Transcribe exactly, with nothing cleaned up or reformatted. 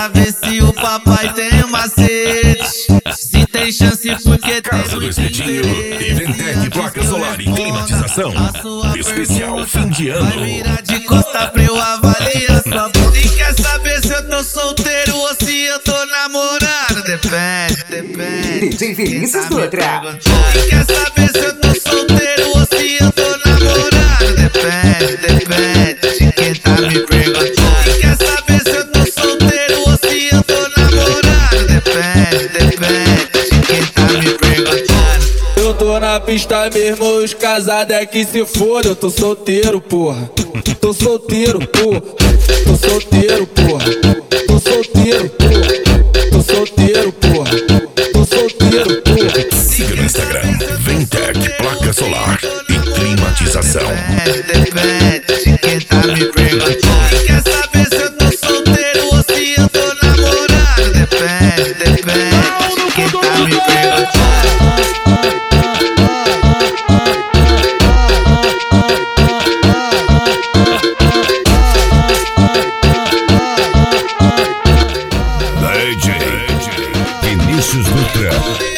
saber se o papai tem um macete. Se tem chance porque Casa tem do Espetinho, Eventec, placa solar e climatização. Especial fim de ano. Vai virar de costa pra eu avaliar sua bunda. E quer saber se eu tô solteiro ou se eu tô namorando? Depende, depende. D J Vinícius Dutra. E quer saber se eu tô solteiro ou se eu tô namorando? Depende, depende de quem tá me perguntando. E quer saber se eu tô solteiro ou se eu tô namorando? Depende, depende de quem tá me perguntando. Eu tô na pista mesmo, os casados é que se foda. Eu tô solteiro, porra. Tô solteiro, porra. Tô solteiro, porra. Tô solteiro, porra. Tô solteiro, porra. Tô solteiro, porra. Siga no Instagram, Ventec, placa solar e climatização. Depende de quem tá me perguntando. Quer saber se eu tô solteiro ou se eu tô namorando? Depende, depende.